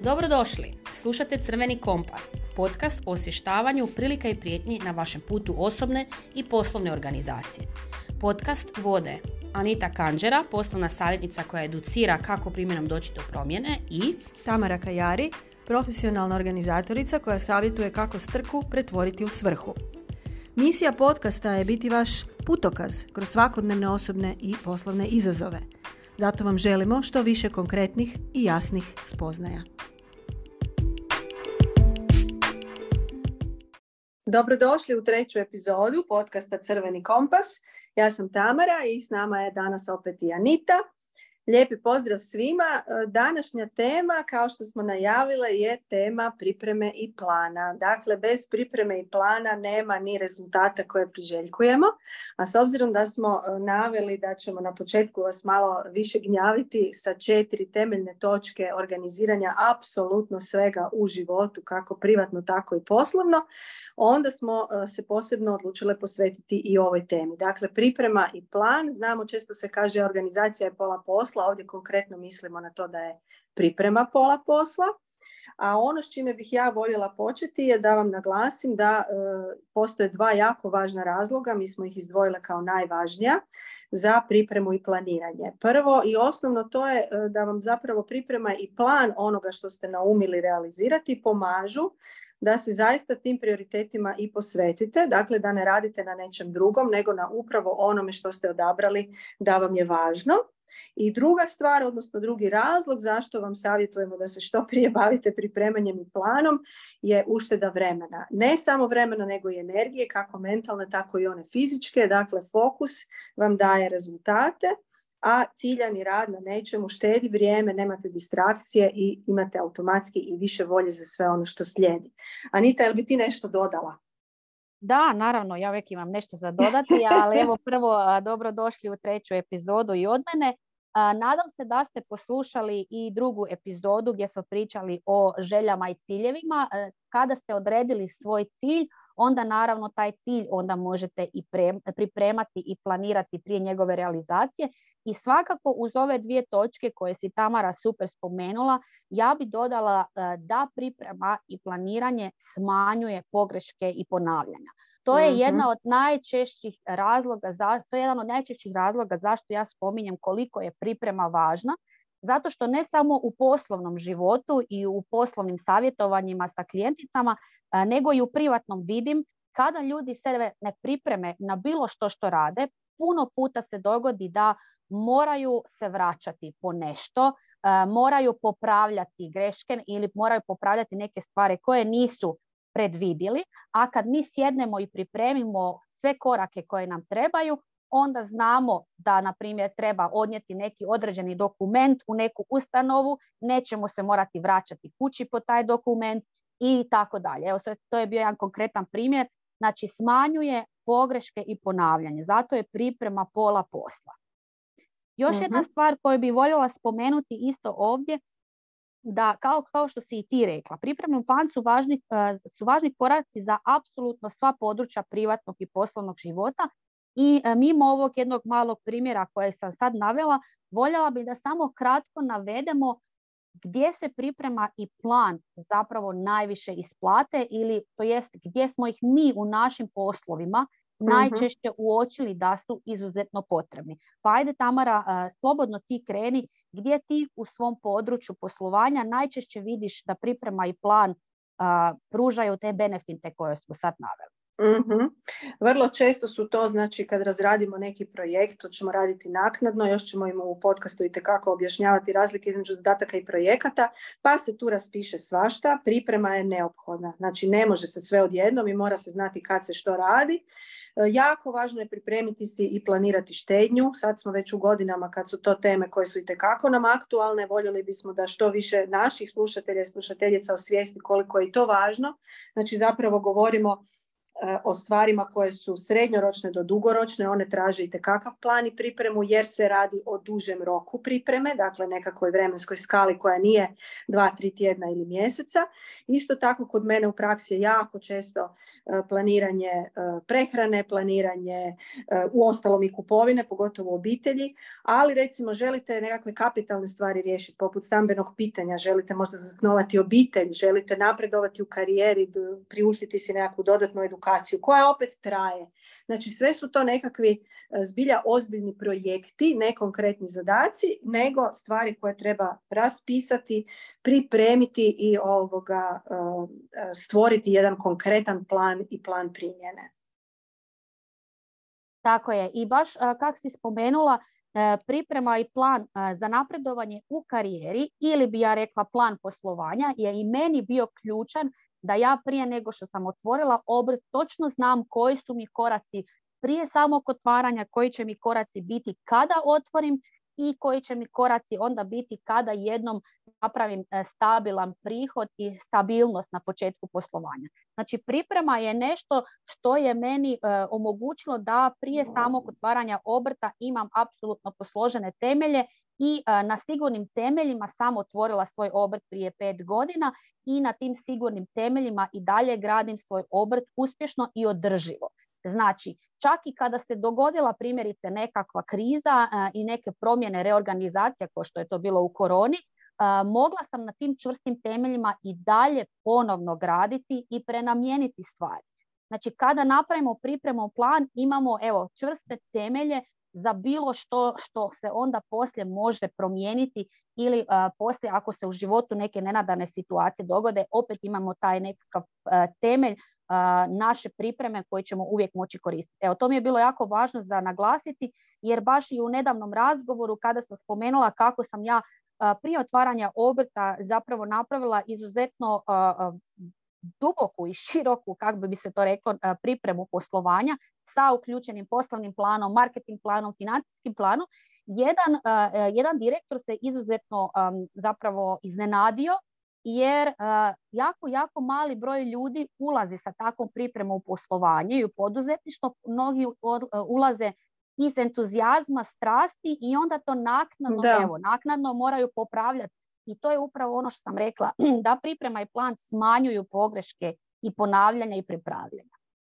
Dobrodošli! Slušate Crveni kompas, podcast o osvještavanju prilika i prijetnji na vašem putu osobne i poslovne organizacije. Podcast vode Anita Kanđera, poslovna savjetnica koja educira kako primjenom doći do promjene, i Tamara Kajari, profesionalna organizatorica koja savjetuje kako strku pretvoriti u svrhu. Misija podcasta je biti vaš putokaz kroz svakodnevne osobne i poslovne izazove. Zato vam želimo što više konkretnih i jasnih spoznaja. Dobrodošli u 3. epizodu podcasta Crveni kompas. Ja sam Tamara i s nama je danas opet i Anita. Lijepi pozdrav svima. Današnja tema, kao što smo najavile, je tema pripreme i plana. Dakle, bez pripreme i plana nema ni rezultata koje priželjkujemo. A s obzirom da smo naveli da ćemo na početku vas malo više gnjaviti sa 4 temeljne točke organiziranja apsolutno svega u životu, kako privatno, tako i poslovno, onda smo se posebno odlučile posvetiti i ovoj temi. Dakle, priprema i plan. Znamo, često se kaže organizacija je pola posla. Ovdje konkretno mislimo na to da je priprema pola posla. A ono s čime bih ja voljela početi je da vam naglasim da postoje 2 jako važna razloga, mi smo ih izdvojile kao najvažnija za pripremu i planiranje. Prvo i osnovno to je da vam zapravo priprema i plan onoga što ste naumili realizirati pomažu da se zaista tim prioritetima i posvetite, dakle da ne radite na nečem drugom, nego na upravo onome što ste odabrali da vam je važno. I druga stvar, odnosno drugi razlog zašto vam savjetujemo da se što prije bavite pripremanjem i planom je ušteda vremena. Ne samo vremena, nego i energije, kako mentalne, tako i one fizičke. Dakle, fokus vam daje rezultate, a ciljani rad na nečemu štedi vrijeme, nemate distrakcije i imate automatski i više volje za sve ono što slijedi. Anita, jel bi ti nešto dodala? Da, naravno, ja uvijek imam nešto za dodati, ali evo prvo dobrodošli u 3. epizodu i od mene. Nadam se da ste poslušali i 2. epizodu gdje smo pričali o željama i ciljevima. Kada ste odredili svoj cilj, onda naravno taj cilj onda možete i pripremati i planirati prije njegove realizacije. I svakako uz ove 2 točke koje si Tamara super spomenula, ja bi dodala da priprema i planiranje smanjuje pogreške i ponavljanja. To je jedan od najčešćih razloga zašto ja spominjem koliko je priprema važna, zato što ne samo u poslovnom životu i u poslovnim savjetovanjima sa klijenticama, nego i u privatnom vidim, kada ljudi sebe ne pripreme na bilo što rade, puno puta se dogodi da moraju se vraćati po nešto, moraju popravljati greške ili moraju popravljati neke stvari koje nisu predvidjeli, a kad mi sjednemo i pripremimo sve korake koje nam trebaju, onda znamo da, na primjer, treba odnijeti neki određeni dokument u neku ustanovu, nećemo se morati vraćati kući po taj dokument i tako dalje. Evo, to je bio jedan konkretan primjer. Znači, smanjuje pogreške i ponavljanje. Zato je priprema pola posla. Još jedna stvar koju bi voljela spomenuti isto ovdje, da kao što si i ti rekla, pripremni plan su važni koraci za apsolutno sva područja privatnog i poslovnog života. I mimo ovog jednog malog primjera koje sam sad navela, voljela bi da samo kratko navedemo gdje se priprema i plan zapravo najviše isplate, ili to jest gdje smo ih mi u našim poslovima najčešće uočili da su izuzetno potrebni. Pa ajde, Tamara, slobodno ti kreni, gdje ti u svom području poslovanja najčešće vidiš da priprema i plan pružaju te benefite koje smo sad naveli. Vrlo često su to, znači kad razradimo neki projekt, to ćemo raditi naknadno, još ćemo im u podcastu itekako objašnjavati razlike između zadataka i projekata, pa se tu raspiše svašta. Priprema je neophodna, znači ne može se sve odjednom i mora se znati kad se što radi. Jako važno je pripremiti si i planirati štednju. Sad smo već u godinama kad su to teme koje su itekako nam aktualne. Voljeli bismo da što više naših slušatelja i slušateljica osvijesti koliko je i to važno. Znači zapravo govorimo o stvarima koje su srednjoročne do dugoročne. One traže itekakav plan i pripremu jer se radi o dužem roku pripreme, dakle nekakvoj vremenskoj skali koja nije 2-3 tjedna ili mjeseca. Isto tako kod mene u praksi je jako često planiranje prehrane, planiranje uostalom i kupovine, pogotovo u obitelji, ali recimo želite nekakve kapitalne stvari riješiti poput stambenog pitanja, želite možda zasnovati obitelj, želite napredovati u karijeri, priuštiti si nekakvu dodatnu edukaciju koja opet traje. Znači sve su to nekakvi zbilja ozbiljni projekti, ne konkretni zadaci, nego stvari koje treba raspisati, pripremiti i stvoriti jedan konkretan plan i plan primjene. Tako je. I baš kako si spomenula, priprema i plan za napredovanje u karijeri ili bi ja rekla plan poslovanja je i meni bio ključan da ja prije nego što sam otvorila obrt točno znam koji su mi koraci prije samog otvaranja, koji će mi koraci biti kada otvorim i koji će mi koraci onda biti kada jednom napravim stabilan prihod i stabilnost na početku poslovanja. Znači priprema je nešto što je meni omogućilo da prije samog otvaranja obrta imam apsolutno posložene temelje i na sigurnim temeljima sam otvorila svoj obrt prije 5 godina i na tim sigurnim temeljima i dalje gradim svoj obrt uspješno i održivo. Znači, čak i kada se dogodila primjerice nekakva kriza i neke promjene reorganizacija, kao što je to bilo u koroni, mogla sam na tim čvrstim temeljima i dalje ponovno graditi i prenamijeniti stvari. Znači, kada napravimo pripremu plan, imamo čvrste temelje za bilo što se onda poslije može promijeniti ili poslije ako se u životu neke nenadane situacije dogode, opet imamo taj nekakav temelj naše pripreme koje ćemo uvijek moći koristiti. To mi je bilo jako važno za naglasiti jer baš i u nedavnom razgovoru kada sam spomenula kako sam ja prije otvaranja obrta zapravo napravila izuzetno duboku i široku, kako bi se to reklo, pripremu poslovanja sa uključenim poslovnim planom, marketing planom, financijskim planom. Jedan direktor se izuzetno zapravo iznenadio jer jako mali broj ljudi ulazi sa takvom pripremom u poslovanje i u poduzetništvo. Mnogi ulaze iz entuzijazma, strasti i onda to naknadno moraju popravljati. I to je upravo ono što sam rekla, da priprema i plan smanjuju pogreške i ponavljanja i pripravljanja.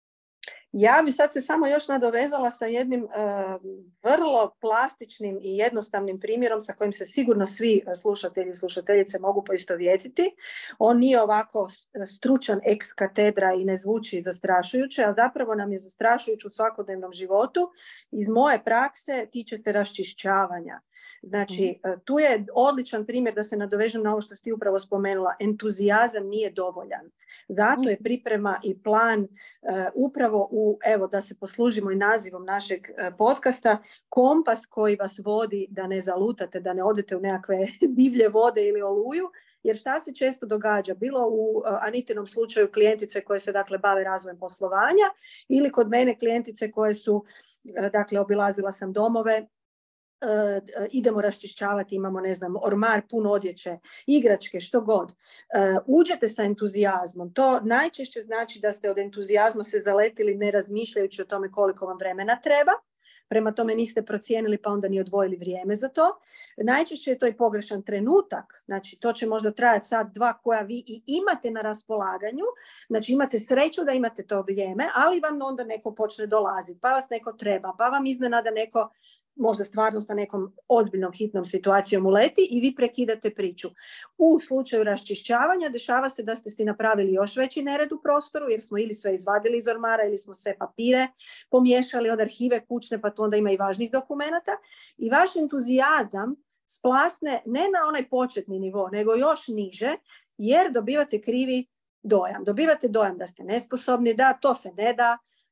Ja bi sad se samo još nadovezala sa jednim vrlo plastičnim i jednostavnim primjerom sa kojim se sigurno svi slušatelji i slušateljice mogu poistovjetiti. On nije ovako stručan ex katedra i ne zvuči zastrašujuće, a zapravo nam je zastrašujuće u svakodnevnom životu. Iz moje prakse tiče se raščišćavanja. Znači, tu je odličan primjer da se nadovežem na ovo što si upravo spomenula. Entuzijazam nije dovoljan. Zato je priprema i plan upravo da se poslužimo i nazivom našeg podcasta, kompas koji vas vodi da ne zalutate, da ne odete u nekakve divlje vode ili oluju. Jer šta se često događa? Bilo u Anitinom slučaju klijentice koje se bave razvojem poslovanja ili kod mene klijentice koje su, obilazila sam domove, idemo raščišćavati, imamo ormar pun odjeće, igračke, što god. Uđete sa entuzijazmom, to najčešće znači da ste od entuzijazma se zaletili ne razmišljajući o tome koliko vam vremena treba, prema tome niste procijenili pa onda ni odvojili vrijeme za to. Najčešće je to i pogrešan trenutak, znači to će možda trajati sat, dva koja vi i imate na raspolaganju, znači imate sreću da imate to vrijeme, ali vam onda neko počne dolaziti, pa vas neko treba, pa vam iznenada neko možda stvarno sa nekom ozbiljnom hitnom situacijom uleti i vi prekidate priču. U slučaju raščišćavanja dešava se da ste si napravili još veći nered u prostoru jer smo ili sve izvadili iz ormara ili smo sve papire pomiješali od arhive kućne, pa tu onda ima i važnih dokumenata i vaš entuzijazam splasne ne na onaj početni nivo nego još niže jer dobivate krivi dojam. Dobivate dojam da ste nesposobni, da to se ne da,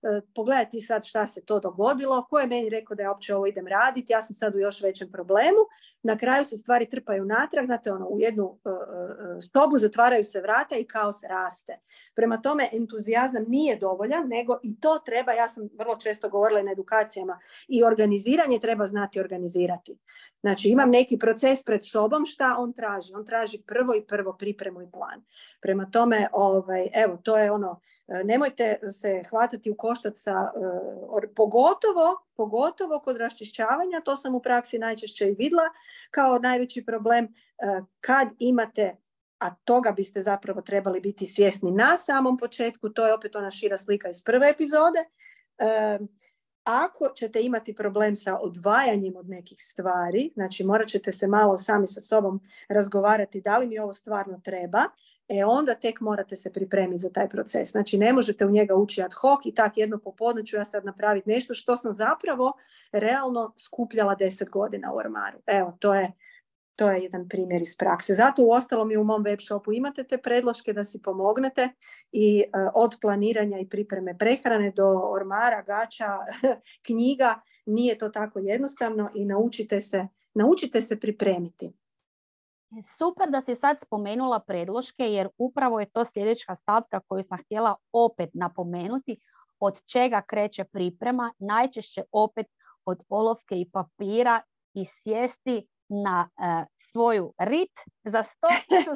pogledaj ti sad šta se to dogodilo, ko je meni rekao da ja uopće ovo idem raditi, ja sam sad u još većem problemu. Na kraju se stvari trpaju natrag, znate, u jednu sobu zatvaraju se vrata i kaos raste. Prema tome, entuzijazam nije dovoljan, nego i to treba, ja sam vrlo često govorila na edukacijama, i organiziranje treba znati organizirati. Znači, imam neki proces pred sobom, šta on traži? On traži prvo pripremu i plan. Prema tome, evo, to je ono, nemojte se hvatati u koštac sa, pogotovo kod raščišćavanja, to sam u praksi najčešće i vidjela kao najveći problem, kad imate, a toga biste zapravo trebali biti svjesni na samom početku, to je opet ona šira slika iz prve epizode. Ako ćete imati problem sa odvajanjem od nekih stvari, znači morat ćete se malo sami sa sobom razgovarati da li mi ovo stvarno treba, onda tek morate se pripremiti za taj proces. Znači ne možete u njega ući ad hoc i tak jedno popodne ću ja sad napraviti nešto što sam zapravo realno skupljala 10 godina u ormaru. Evo, to je jedan primjer iz prakse. Zato u ostalom i u mom web shopu imate te predloške da si pomognete i od planiranja i pripreme prehrane do ormara, gaća, knjiga. Nije to tako jednostavno i naučite se pripremiti. Super da si sad spomenula predloške, jer upravo je to sljedeća stavka koju sam htjela opet napomenuti. Od čega kreće priprema? Najčešće opet od olovke i papira i sjesti na svoju rit za sto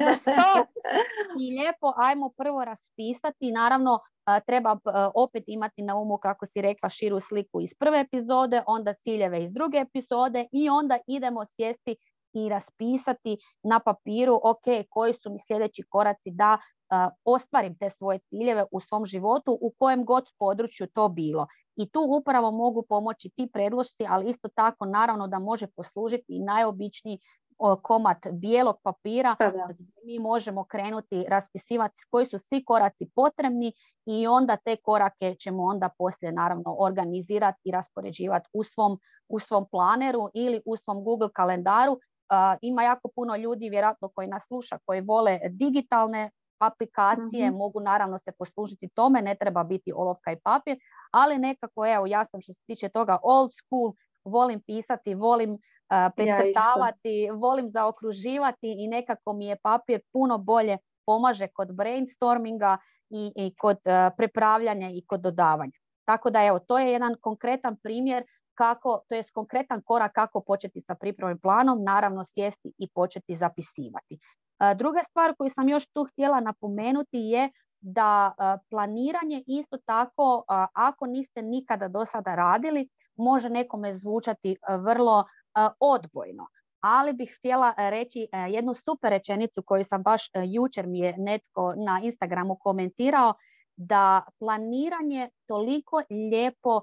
i lijepo ajmo prvo raspisati. Naravno, treba opet imati na umu, kako si rekla, širu sliku iz prve epizode, onda ciljeve iz druge epizode i onda idemo sjesti i raspisati na papiru, ok, koji su mi sljedeći koraci da ostvarim te svoje ciljeve u svom životu, u kojem god području to bilo. I tu upravo mogu pomoći ti predlošci, ali isto tako naravno da može poslužiti i najobičniji komad bijelog papira. Mi možemo krenuti raspisivati koji su svi koraci potrebni i onda te korake ćemo onda poslije naravno organizirati i raspoređivati u svom planeru ili u svom Google kalendaru. Ima jako puno ljudi vjerojatno koji nas sluša, koji vole digitalne aplikacije, mogu naravno se poslužiti tome, ne treba biti olovka i papir, ali nekako, evo, ja sam što se tiče toga old school, volim pisati, volim precrtavati, volim zaokruživati i nekako mi je papir puno bolje pomaže kod brainstorminga i kod prepravljanja i kod dodavanja. Tako da, evo, to je jedan konkretan primjer to je konkretan korak kako početi sa pripremnim planom, naravno sjesti i početi zapisivati. Druga stvar koju sam još tu htjela napomenuti je da planiranje isto tako, ako niste nikada do sada radili, može nekome zvučati vrlo odbojno. Ali bih htjela reći jednu super rečenicu koju sam baš jučer mi je netko na Instagramu komentirao, da planiranje toliko lijepo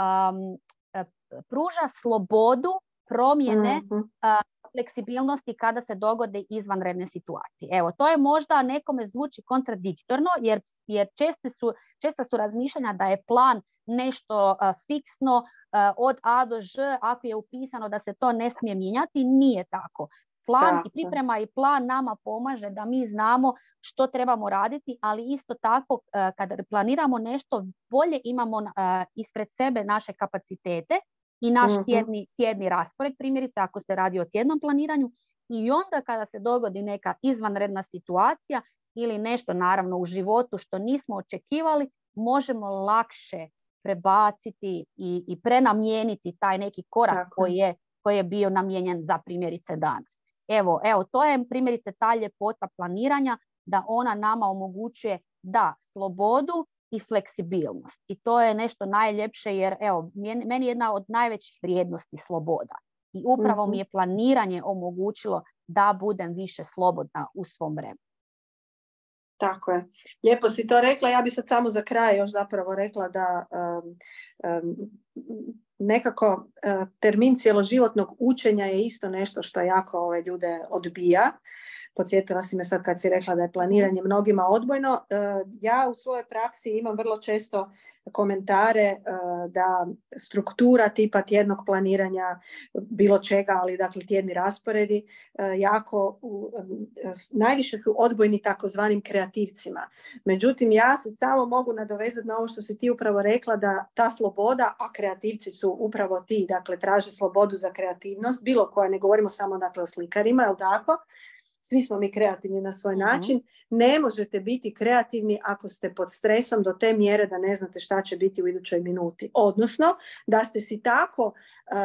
pruža slobodu promjene fleksibilnosti kada se dogode izvanredne situacije. Evo, to je možda nekome zvuči kontradiktorno, jer česta su razmišljanja da je plan nešto fiksno od A do Ž, ako je upisano da se to ne smije mijenjati, nije tako. Plan i priprema i plan nama pomaže da mi znamo što trebamo raditi, ali isto tako kada planiramo nešto, bolje imamo ispred sebe naše kapacitete i naš tjedni raspored, primjerice ako se radi o tjednom planiranju, i onda kada se dogodi neka izvanredna situacija ili nešto naravno u životu što nismo očekivali, možemo lakše prebaciti i prenamijeniti taj neki korak koji je bio namijenjen za primjerice danas. Evo, to je primjerice ta ljepota planiranja, da ona nama omogućuje da slobodu i fleksibilnost. I to je nešto najljepše, jer evo, meni je jedna od najvećih vrijednosti sloboda. I upravo mi je planiranje omogućilo da budem više slobodna u svom vremenu. Tako je. Lijepo si to rekla. Ja bi sad samo za kraj još zapravo rekla da nekako termin cjeloživotnog učenja je isto nešto što jako ove ljude odbija. Podsjetila si me sad kad si rekla da je planiranje mnogima odbojno. Ja u svojoj praksi imam vrlo često komentare da struktura tipa tjednog planiranja bilo čega, ali dakle tjedni rasporedi jako najviše su odbojni takozvanim kreativcima. Međutim, ja se samo mogu nadovezati na ovo što si ti upravo rekla, da ta sloboda, a kreativci su upravo ti, dakle traže slobodu za kreativnost, bilo koja, ne govorimo samo dakle o slikarima, jel tako? Svi smo mi kreativni na svoj način. Ne možete biti kreativni ako ste pod stresom do te mjere da ne znate šta će biti u idućoj minuti. Odnosno, da ste si tako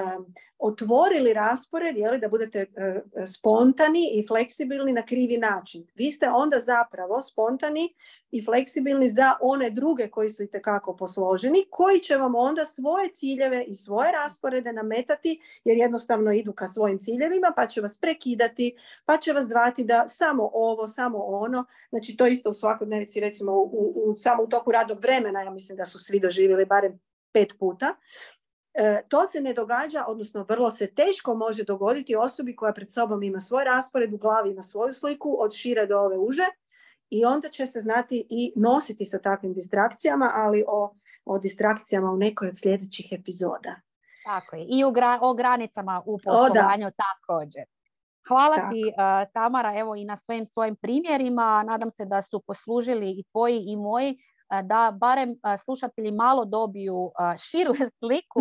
otvorili raspored, da budete spontani i fleksibilni na krivi način. Vi ste onda zapravo spontani i fleksibilni za one druge koji su itekako posloženi, koji će vam onda svoje ciljeve i svoje rasporede nametati, jer jednostavno idu ka svojim ciljevima, pa će vas prekidati, pa će vas zvati da samo ovo, samo ono. Znači to isto u svakodnevici, recimo samo u toku radnog vremena, ja mislim da su svi doživjeli barem 5 puta. To se ne događa, odnosno vrlo se teško može dogoditi osobi koja pred sobom ima svoj raspored, u glavi ima svoju sliku, od šire do ove uže, i onda će se znati i nositi sa takvim distrakcijama, ali o distrakcijama u nekoj od sljedećih epizoda. Tako je. I o granicama u poslovanju također. Hvala ti, Tamara, evo i na svojim primjerima. Nadam se da su poslužili i tvoji i moji, da barem slušatelji malo dobiju širu sliku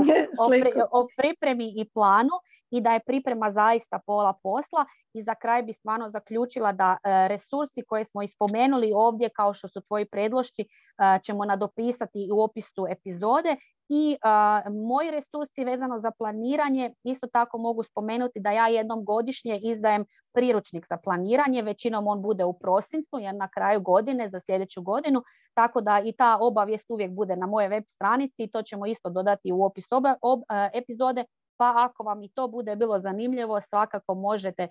o pripremi i planu, i da je priprema zaista pola posla. I za kraj bi stvarno zaključila da resursi koje smo ispomenuli ovdje, kao što su tvoji predlošci, ćemo nadopisati u opisu epizode. I moji resursi vezano za planiranje, isto tako mogu spomenuti da ja jednom godišnje izdajem priručnik za planiranje, većinom on bude u prosincu, jer na kraju godine za sljedeću godinu, tako da i ta obavijest uvijek bude na moje web stranici, i to ćemo isto dodati u opis epizode, pa ako vam i to bude bilo zanimljivo, svakako možete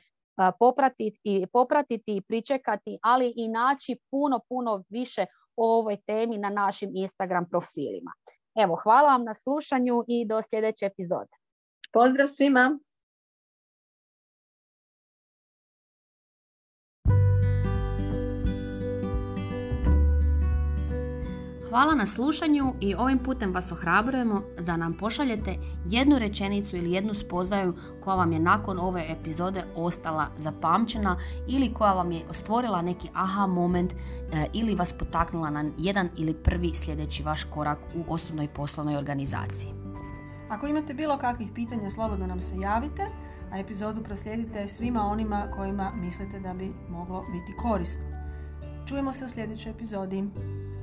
popratiti i pričekati, ali i naći puno više o ovoj temi na našim Instagram profilima. Evo, hvala vam na slušanju i do sljedeće epizode. Pozdrav svima! Hvala na slušanju i ovim putem vas ohrabrujemo da nam pošaljete jednu rečenicu ili jednu spoznaju koja vam je nakon ove epizode ostala zapamćena ili koja vam je stvorila neki aha moment ili vas potaknula na jedan ili prvi sljedeći vaš korak u osobnoj i poslovnoj organizaciji. Ako imate bilo kakvih pitanja, slobodno nam se javite, a epizodu proslijedite svima onima kojima mislite da bi moglo biti korisno. Čujemo se u sljedećoj epizodi.